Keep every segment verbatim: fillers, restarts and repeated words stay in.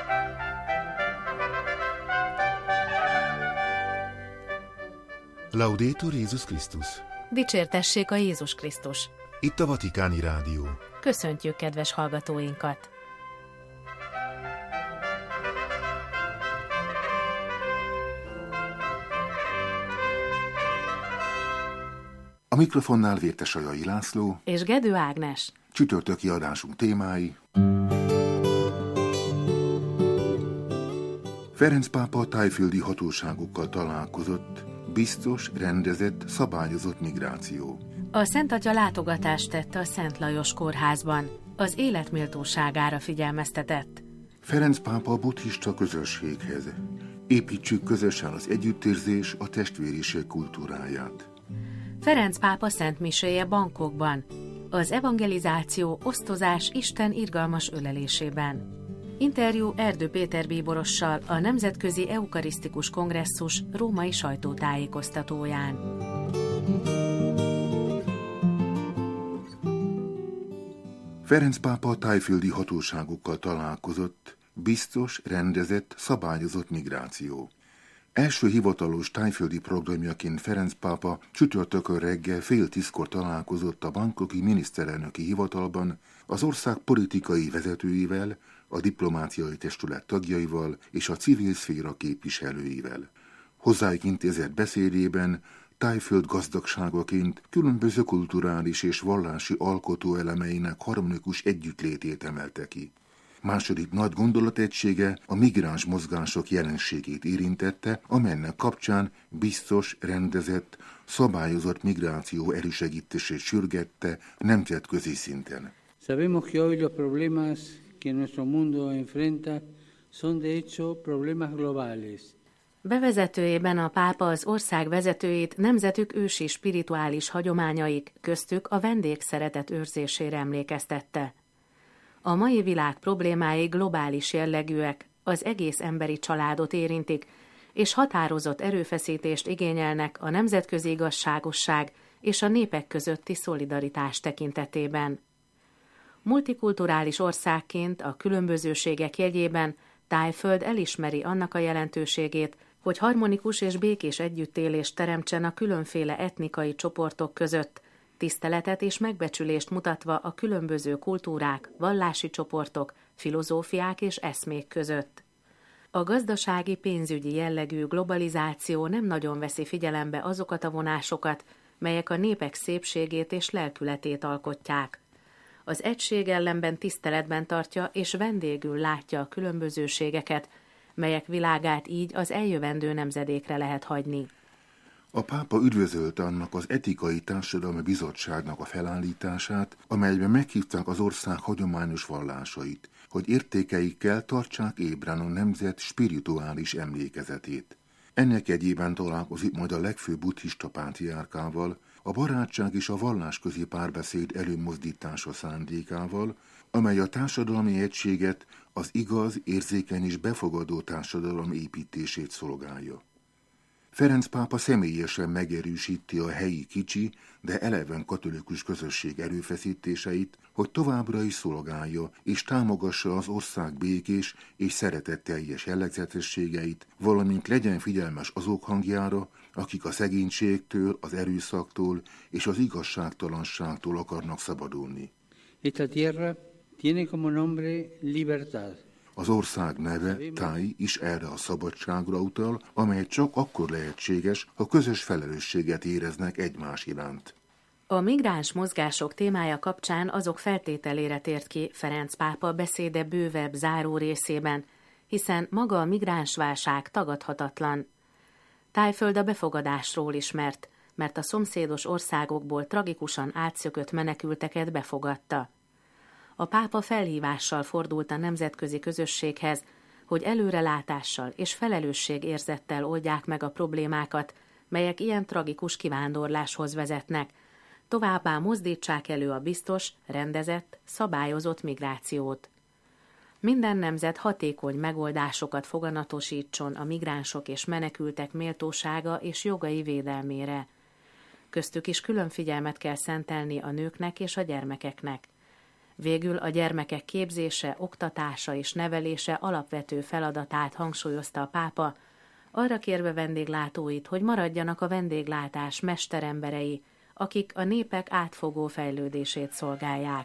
Laudetur Jézus Krisztus! Dicsértessék a Jézus Krisztus! Itt a Vatikáni Rádió. Köszöntjük kedves hallgatóinkat! A mikrofonnál Vértesajai László és Gedő Ágnes. Csütörtöki adásunk témái: Ferenc pápa a thaiföldi hatóságokkal találkozott, biztos, rendezett, szabályozott migráció. A Szent Atya látogatást tett a Szent Lajos kórházban, az életméltóságára figyelmeztetett. Ferenc pápa a buddhista közösséghez: építsük közösen az együttérzés, a testvériség kultúráját. Ferenc pápa szent miséje Bangkokban, az evangelizáció, osztozás Isten irgalmas ölelésében. Interjú Erdő Péter bíborossal a Nemzetközi Eukarisztikus Kongresszus római sajtótájékoztatóján. Ferenc pápa a thaiföldi hatóságokkal találkozott, biztos, rendezett, szabályozott migráció. Első hivatalos thaiföldi programjaként Ferenc pápa csütörtökön reggel fél tízkor találkozott a bangkoki miniszterelnöki hivatalban az ország politikai vezetőivel, a diplomáciai testület tagjaival és a civil szféra képviselőivel. Hozzájuk intézett beszédében Thaiföld gazdagságaként különböző kulturális és vallási alkotóelemeinek harmonikus együttlétét emelte ki. Második nagy gondolategysége a migráns mozgások jelenségét érintette, amelynek kapcsán biztos, rendezett, szabályozott migráció elősegítését sürgette nemzetközi szinten. Sabemos que hoy los problemas que nuestro mundo enfrenta son de hecho problemas globales. Bevezetőjében a pápa az ország vezetőit nemzetük ősi spirituális hagyományaik, köztük a vendégszeretet őrzésére emlékeztette. A mai világ problémái globális jellegűek, az egész emberi családot érintik, és határozott erőfeszítést igényelnek a nemzetközi igazságosság és a népek közötti szolidaritás tekintetében. Multikulturális országként a különbözőségek jegyében Thaiföld elismeri annak a jelentőségét, hogy harmonikus és békés együttélést teremtsen a különféle etnikai csoportok között, tiszteletet és megbecsülést mutatva a különböző kultúrák, vallási csoportok, filozófiák és eszmék között. A gazdasági pénzügyi jellegű globalizáció nem nagyon veszi figyelembe azokat a vonásokat, melyek a népek szépségét és lelkületét alkotják. Az egység ellenben tiszteletben tartja és vendégül látja a különbözőségeket, melyek világát így az eljövendő nemzedékre lehet hagyni. A pápa üdvözölte annak az etikai társadalmi bizottságnak a felállítását, amelyben meghívták az ország hagyományos vallásait, hogy értékeikkel tartsák ébren a nemzet spirituális emlékezetét. Ennek egyében találkozik majd a legfőbb buddhista pátriárkával, a barátság és a vallásközi párbeszéd előmozdítása szándékával, amely a társadalmi egységet, az igaz, érzékeny és befogadó társadalom építését szolgálja. Ferenc pápa személyesen megerősíti a helyi kicsi, de eleven katolikus közösség erőfeszítéseit, hogy továbbra is szolgálja és támogassa az ország békés és szeretetteljes jellegzetességeit, valamint legyen figyelmes azok hangjára, akik a szegénységtől, az erőszaktól és az igazságtalanságtól akarnak szabadulni. Esta tierra tiene como nombre libertad. Az ország neve, Thai, is erre a szabadságra utal, amely csak akkor lehetséges, ha közös felelősséget éreznek egymás iránt. A migráns mozgások témája kapcsán azok feltételére tért ki Ferenc pápa beszéde bővebb záró részében, hiszen maga a migránsválság tagadhatatlan. Thaiföld a befogadásról ismert, mert a szomszédos országokból tragikusan átszökött menekülteket befogadta. A pápa felhívással fordult a nemzetközi közösséghez, hogy előrelátással és felelősségérzettel oldják meg a problémákat, melyek ilyen tragikus kivándorláshoz vezetnek, továbbá mozdítsák elő a biztos, rendezett, szabályozott migrációt. Minden nemzet hatékony megoldásokat foganatosítson a migránsok és menekültek méltósága és jogai védelmére. Köztük is külön figyelmet kell szentelni a nőknek és a gyermekeknek. Végül a gyermekek képzése, oktatása és nevelése alapvető feladatát hangsúlyozta a pápa, arra kérve vendéglátóit, hogy maradjanak a vendéglátás mesteremberei, akik a népek átfogó fejlődését szolgálják.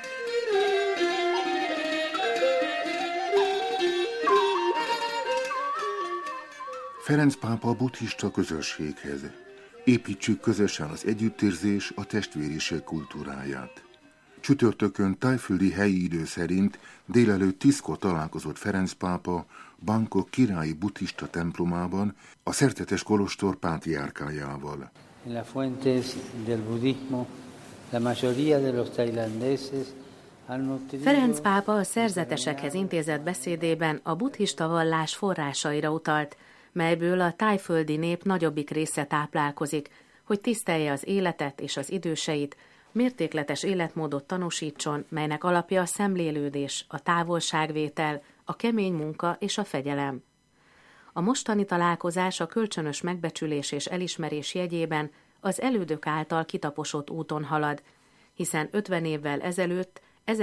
Ferenc pápa a buddhista közösséghez. Építsük közösen az együttérzés, a testvériség kultúráját. Csütörtökön tájföldi helyi idő szerint délelőtt tízkor találkozott Ferenc pápa Bangkok királyi buddhista templomában a Szerzetes kolostor pátriárkájával. En las fuentes del budismo, la mayoría de los tailandeses han nutrido... Ferenc pápa a szerzetesekhez intézett beszédében a buddhista vallás forrásaira utalt, melyből a tájföldi nép nagyobbik része táplálkozik, hogy tisztelje az életet és az időseit, mértékletes életmódot tanúsítson, melynek alapja a szemlélődés, a távolságvétel, a kemény munka és a fegyelem. A mostani találkozás a kölcsönös megbecsülés és elismerés jegyében az elődök által kitaposott úton halad, hiszen ötven évvel ezelőtt,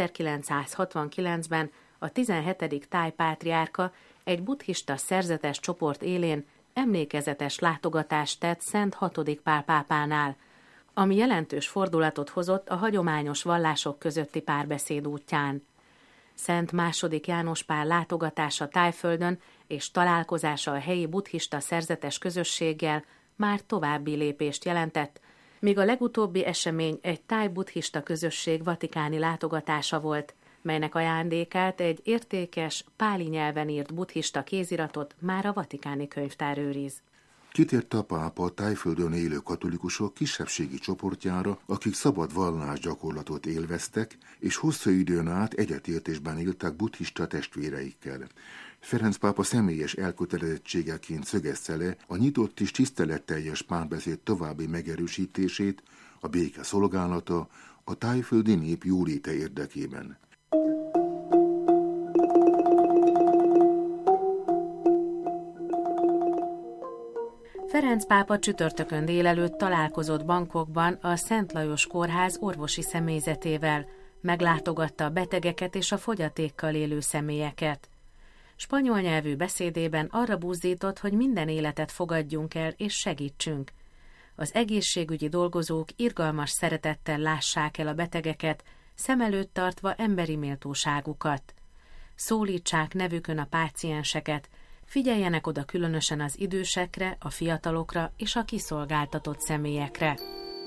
ezerkilencszázhatvankilencben a tizenhetedik táj pátriárka egy buddhista szerzetes csoport élén emlékezetes látogatást tett Szent hatodik Pál pápánál, ami jelentős fordulatot hozott a hagyományos vallások közötti párbeszéd útján. Szent második János Pál látogatása Tájföldön és találkozása a helyi buddhista szerzetes közösséggel már további lépést jelentett, míg a legutóbbi esemény egy táj buddhista közösség vatikáni látogatása volt, melynek ajándékát egy értékes, páli nyelven írt buddhista kéziratot már a vatikáni könyvtár őriz. Kitért a pápa a Tájföldön élő katolikusok kisebbségi csoportjára, akik szabad vallásgyakorlatot élveztek, és hosszú időn át egyetértésben éltek buddhista testvéreikkel. Ferenc pápa személyes elkötelezettségeként szögezte le a nyitott és tiszteletteljes párbeszéd további megerősítését, a béke szolgálata, a tájföldi nép jóléte érdekében. Ferenc pápa csütörtökön délelőtt találkozott Bangkokban a Szent Lajos Kórház orvosi személyzetével, meglátogatta a betegeket és a fogyatékkal élő személyeket. Spanyol nyelvű beszédében arra buzdított, hogy minden életet fogadjunk el és segítsünk. Az egészségügyi dolgozók irgalmas szeretettel lássák el a betegeket, szem előtt tartva emberi méltóságukat. Szólítsák nevükön a pácienseket, figyeljenek oda különösen az idősekre, a fiatalokra és a kiszolgáltatott személyekre.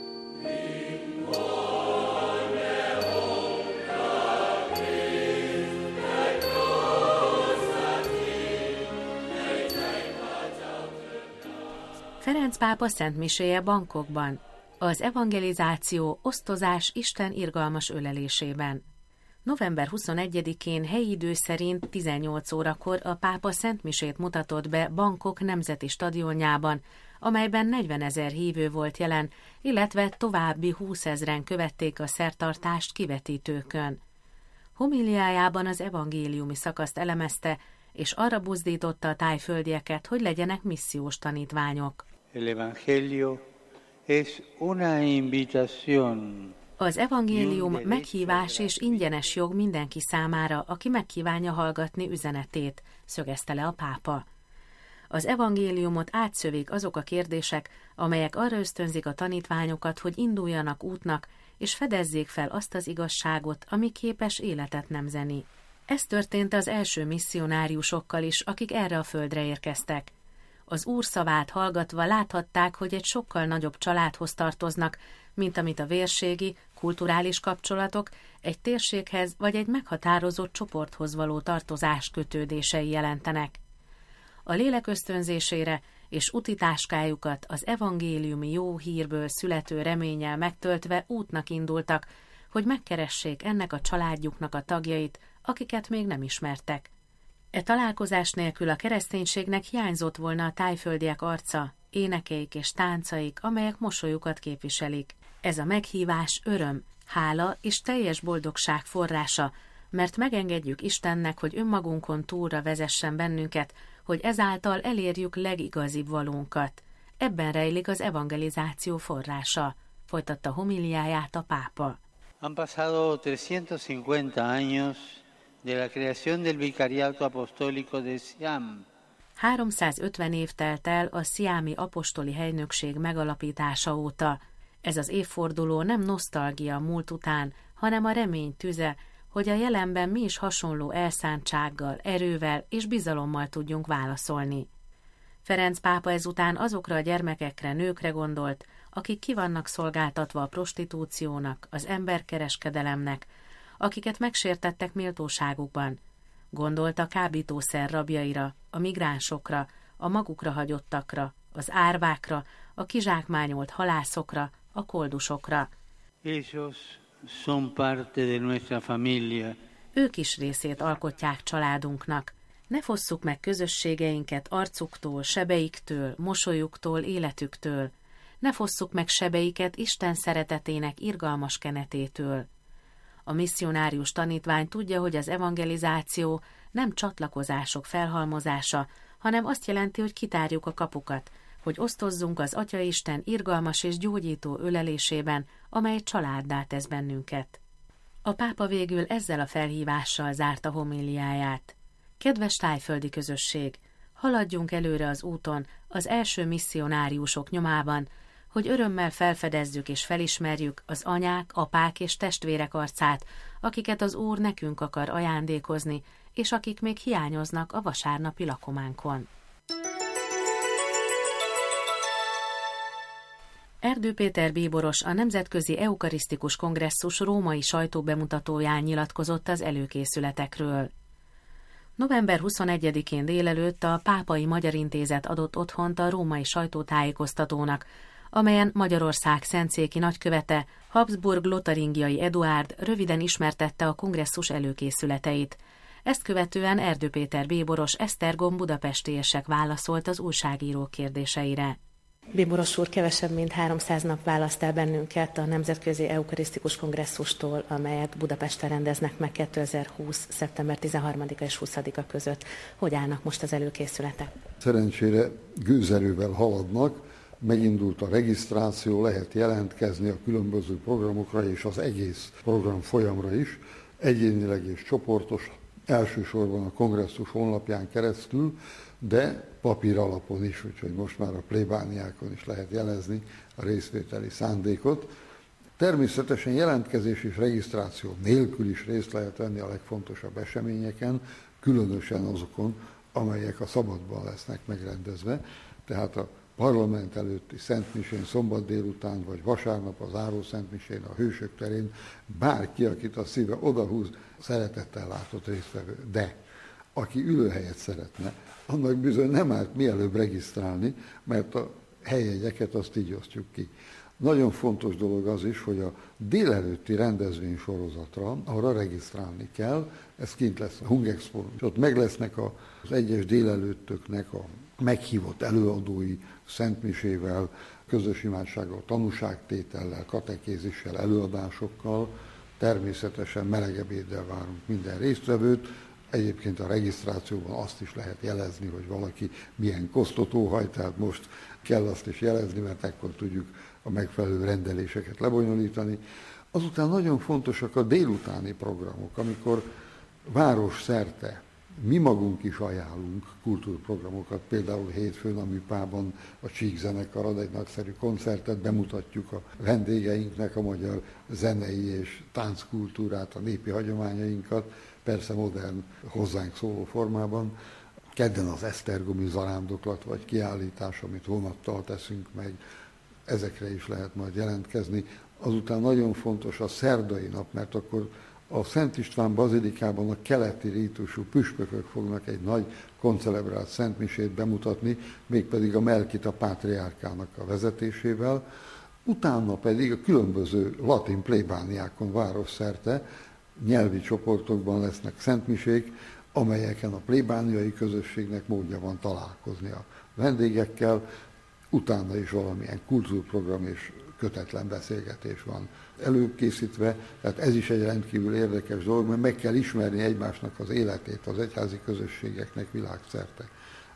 Ferenc pápa szentmiséje Bangkokban, az evangelizáció, osztozás Isten irgalmas ölelésében. november huszonegyedikén helyi idő szerint tizennyolc órakor a pápa szentmisét mutatott be Bangkok nemzeti stadionjában, amelyben negyvenezer hívő volt jelen, illetve további húszezren követték a szertartást kivetítőkön. Homiliájában az evangéliumi szakaszt elemezte, és arra buzdította a tájföldieket, hogy legyenek missziós tanítványok. El evangelio es una invitación. Az evangélium meghívás és ingyenes jog mindenki számára, aki megkívánja hallgatni üzenetét, szögezte le a pápa. Az evangéliumot átszövik azok a kérdések, amelyek arra ösztönzik a tanítványokat, hogy induljanak útnak, és fedezzék fel azt az igazságot, ami képes életet nemzeni. Ez történt az első misszionáriusokkal is, akik erre a földre érkeztek. Az Úr szavát hallgatva láthatták, hogy egy sokkal nagyobb családhoz tartoznak, mint amit a vérségi, kulturális kapcsolatok egy térséghez vagy egy meghatározott csoporthoz való tartozás kötődései jelentenek. A lélek ösztönzésére és utitáskájukat az evangéliumi jó hírből születő reménnyel megtöltve útnak indultak, hogy megkeressék ennek a családjuknak a tagjait, akiket még nem ismertek. E találkozás nélkül a kereszténységnek hiányzott volna a tájföldiek arca, énekeik és táncaik, amelyek mosolyukat képviselik. Ez a meghívás öröm, hála és teljes boldogság forrása, mert megengedjük Istennek, hogy önmagunkon túlra vezessen bennünket, hogy ezáltal elérjük legigazibb valónkat. Ebben rejlik az evangelizáció forrása, folytatta homiliáját a pápa. Han pasado trescientos cincuenta años de la creación del Vicariato Apostólico de Siam. háromszázötven év telt el a sziámi apostoli helynökség megalapítása óta. Ez az évforduló nem nosztalgia a múlt után, hanem a remény tüze, hogy a jelenben mi is hasonló elszántsággal, erővel és bizalommal tudjunk válaszolni. Ferenc pápa ezután azokra a gyermekekre, nőkre gondolt, akik ki vannak szolgáltatva a prostitúciónak, az emberkereskedelemnek, akiket megsértettek méltóságukban. Gondolt a kábítószer rabjaira, a migránsokra, a magukra hagyottakra, az árvákra, a kizsákmányolt halászokra, a koldusokra. Ellos son parte de nuestra familia. Ők is részét alkotják családunknak. Ne fosszuk meg közösségeinket arcuktól, sebeiktől, mosolyuktól, életüktől. Ne fosszuk meg sebeiket Isten szeretetének irgalmas kenetétől. A misszionárius tanítvány tudja, hogy az evangelizáció nem csatlakozások felhalmozása, hanem azt jelenti, hogy kitárjuk a kapukat, hogy osztozzunk az Atyaisten irgalmas és gyógyító ölelésében, amely családdá tesz bennünket. A pápa végül ezzel a felhívással zárta homíliáját. Kedves tájföldi közösség, haladjunk előre az úton, az első misszionáriusok nyomában, hogy örömmel felfedezzük és felismerjük az anyák, apák és testvérek arcát, akiket az Úr nekünk akar ajándékozni, és akik még hiányoznak a vasárnapi lakománkon. Erdő Péter bíboros a Nemzetközi Eukarisztikus Kongresszus római sajtóbemutatóján nyilatkozott az előkészületekről. november huszonegyedikén délelőtt a Pápai Magyar Intézet adott otthont a római sajtótájékoztatónak, amelyen Magyarország szentszéki nagykövete, Habsburg-Lotaringiai Eduárd röviden ismertette a kongresszus előkészületeit. Ezt követően Erdő Péter bíboros Esztergom budapestiesek válaszolt az újságírók kérdéseire. Bíboros úr, kevesebb mint háromszáz nap választ el bennünket a Nemzetközi Eukarisztikus Kongresszustól, amelyet Budapesten rendeznek meg kétezer-húsz. szeptember tizenharmadika és huszadika között. Hogy állnak most az előkészületek? Szerencsére gőzerővel haladnak, megindult a regisztráció, lehet jelentkezni a különböző programokra és az egész program folyamra is, egyénileg és csoportos, elsősorban a kongresszus honlapján keresztül, de papír alapon is, úgyhogy most már a plébániákon is lehet jelezni a részvételi szándékot. Természetesen jelentkezés és regisztráció nélkül is részt lehet venni a legfontosabb eseményeken, különösen azokon, amelyek a szabadban lesznek megrendezve, tehát a parlament előtti szentmisén szombat délután, vagy vasárnap az záró szentmisén a Hősök terén bárki, akit a szíve odahúz, szeretettel látott résztvevő. De aki ülőhelyet szeretne, annak bizony nem árt mielőbb regisztrálni, mert a helyjegyeket azt így osztjuk ki. Nagyon fontos dolog az is, hogy a délelőtti rendezvény sorozatra, arra regisztrálni kell, ez kint lesz a Hungexpo, és ott meg lesznek az egyes délelőttöknek a meghívott előadói szentmisével, közös imádsággal, tanúságtétellel, katekézissel, előadásokkal, természetesen meleg ebéddel várunk minden résztvevőt. Egyébként a regisztrációban azt is lehet jelezni, hogy valaki milyen kosztot óhajt, tehát most kell azt is jelezni, mert ekkor tudjuk a megfelelő rendeléseket lebonyolítani. Azután nagyon fontosak a délutáni programok, amikor város szerte mi magunk is ajánlunk kultúrprogramokat, például hétfőn a Műpában a Csík zenekar ad egy nagyszerű koncertet, bemutatjuk a vendégeinknek a magyar zenei és tánckultúrát, a népi hagyományainkat, persze modern, hozzánk szóló formában. Kedden az esztergomi zarándoklat vagy kiállítás, amit vonattal teszünk meg, ezekre is lehet majd jelentkezni. Azután nagyon fontos a szerdai nap, mert akkor a Szent István bazilikában a keleti rítusú püspökök fognak egy nagy koncelebrált szentmisét bemutatni, mégpedig a Melkita pátriárkának a vezetésével. Utána pedig a különböző latin plébániákon városszerte nyelvi csoportokban lesznek szentmisék, amelyeken a plébániai közösségnek módja van találkozni a vendégekkel, utána is valamilyen kultúrprogram és kötetlen beszélgetés van előkészítve, tehát ez is egy rendkívül érdekes dolog, mert meg kell ismerni egymásnak az életét az egyházi közösségeknek világszerte.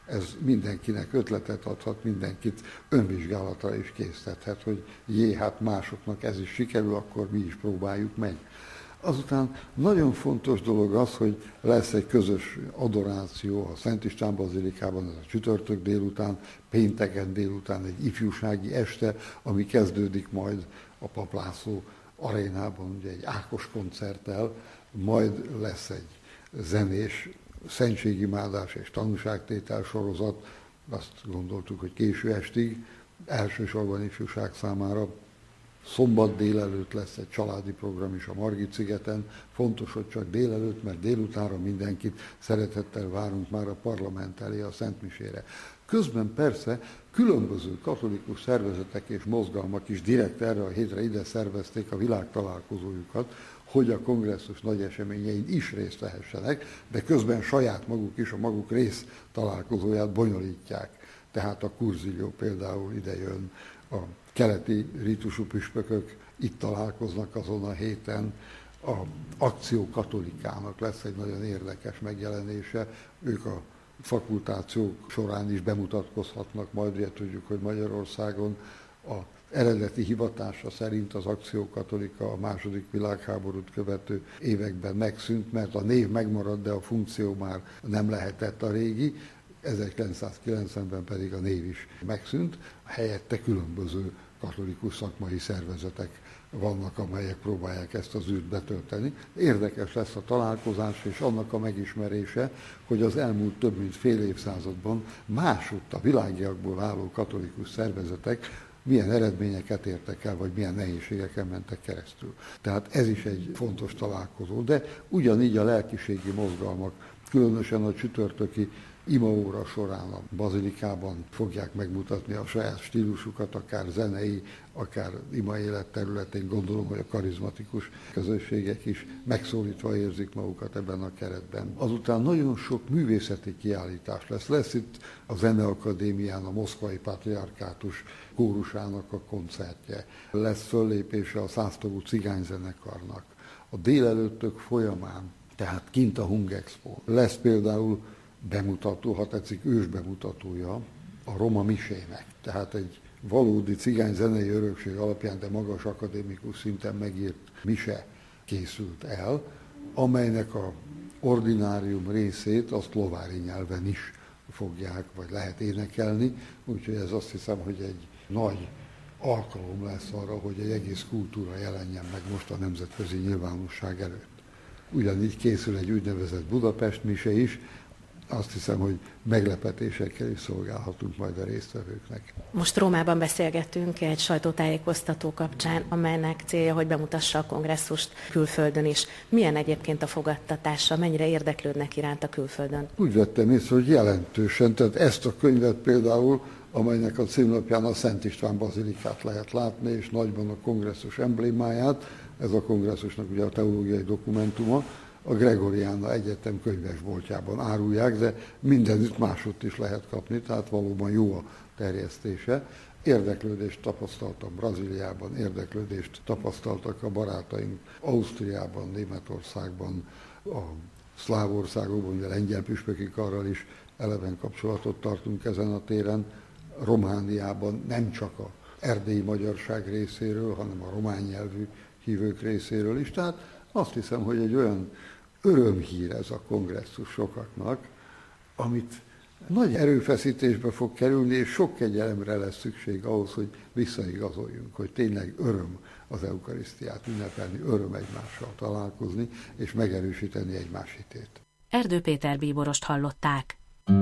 Ez mindenkinek ötletet adhat, mindenkit önvizsgálatra is késztethet, hogy jé, hát másoknak ez is sikerül, akkor mi is próbáljuk meg. Azután nagyon fontos dolog az, hogy lesz egy közös adoráció a Szent István bazilikában, ez a csütörtök délután, pénteken délután egy ifjúsági este, ami kezdődik majd a Pap László arénában, ugye egy Ákos koncerttel, majd lesz egy zenés szentségimádás és tanúságtétel sorozat, azt gondoltuk, hogy késő estig, elsősorban ifjúság számára. Szombat délelőtt lesz egy családi program is a Margit-szigeten. Fontos, hogy csak délelőtt, mert délutánra mindenkit szeretettel várunk már a parlament elé a Szentmisére. Közben persze különböző katolikus szervezetek és mozgalmak is direkt erre a hétre ide szervezték a világtalálkozójukat, hogy a kongresszus nagy eseményein is részt vehessenek, de közben saját maguk is a maguk rész találkozóját bonyolítják. Tehát a Kurzilió például ide jön, a keleti ritusú püspökök itt találkoznak azon a héten, a Akció Katolikának lesz egy nagyon érdekes megjelenése, ők a fakultációk során is bemutatkozhatnak, majd ugye tudjuk, hogy Magyarországon a eredeti hivatása szerint az Akció Katolika a második világháborút követő években megszűnt, mert a név megmaradt, de a funkció már nem lehetett a régi, ezerkilencszázkilencvenben pedig a név is megszűnt, helyette különböző katolikus szakmai szervezetek vannak, amelyek próbálják ezt az űrt betölteni. Érdekes lesz a találkozás és annak a megismerése, hogy az elmúlt több mint fél évszázadban másutt a világiakból álló katolikus szervezetek milyen eredményeket értek el, vagy milyen nehézségeken mentek keresztül. Tehát ez is egy fontos találkozó, de ugyanígy a lelkiségi mozgalmak, különösen a csütörtöki imaóra során a bazilikában fogják megmutatni a saját stílusukat, akár zenei, akár ima élet területén. Gondolom, hogy a karizmatikus közösségek is megszólítva érzik magukat ebben a keretben. Azután nagyon sok művészeti kiállítás lesz. Lesz itt a Zeneakadémián a Moszkvai Patriarkátus kórusának a koncertje. Lesz föllépése a száztagú cigányzenekarnak. A délelőttök folyamán, tehát kint a Hungexpo. Lesz például bemutató, ha tetszik, ősbemutatója a Roma misének. Tehát egy valódi cigány zenei örökség alapján, de magas akadémikus szinten megírt mise készült el, amelynek a ordinárium részét a szlovári nyelven is fogják, vagy lehet énekelni, úgyhogy ez azt hiszem, hogy egy nagy alkalom lesz arra, hogy egy egész kultúra jelenjen meg most a nemzetközi nyilvánosság előtt. Ugyanígy készül egy úgynevezett Budapest mise is, azt hiszem, hogy meglepetésekkel is szolgálhatunk majd a résztvevőknek. Most Rómában beszélgettünk egy sajtótájékoztató kapcsán, amelynek célja, hogy bemutassa a kongresszust külföldön is. Milyen egyébként a fogadtatása, mennyire érdeklődnek iránt a külföldön? Úgy vettem észre, hogy jelentősen, tehát ezt a könyvet például, amelynek a címlapján a Szent István bazilikát lehet látni, és nagyban a kongresszus emblémáját, ez a kongresszusnak ugye a teológiai dokumentuma, a Gregoriana Egyetem könyvesboltjában árulják, de mindenütt másutt is lehet kapni, tehát valóban jó a terjesztése. Érdeklődést tapasztaltam Brazíliában, érdeklődést tapasztaltak a barátaink Ausztriában, Németországban, a szláv országokban, ugye lengyel püspöki karral is eleven kapcsolatot tartunk ezen a téren. Romániában nem csak a erdélyi magyarság részéről, hanem a román nyelvű hívők részéről is. Tehát azt hiszem, hogy egy olyan örömhír ez a kongresszus sokaknak, amit nagy erőfeszítésbe fog kerülni, és sok kegyelemre lesz szükség ahhoz, hogy visszaigazoljunk, hogy tényleg öröm az eukarisztiát ünnepelni, öröm egymással találkozni, és megerősíteni egymás hitét. Erdő Péter bíborost hallották.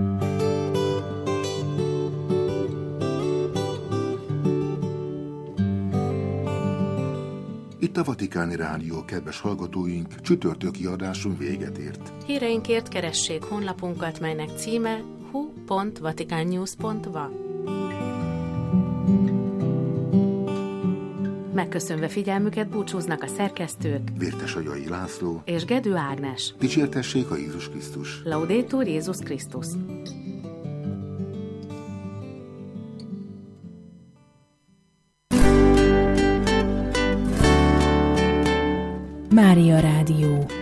Itt a Vatikáni Rádió, kedves hallgatóink, csütörtöki adásunk véget ért. Híreinkért keressék honlapunkat, melynek címe hu pont vaticannews pont va. Megköszönve figyelmüket búcsúznak a szerkesztők Vértesagyai László és Gedő Ágnes. Dicsértessék a Jézus Krisztus. Laudetur Jézus Krisztus. Mária Rádió.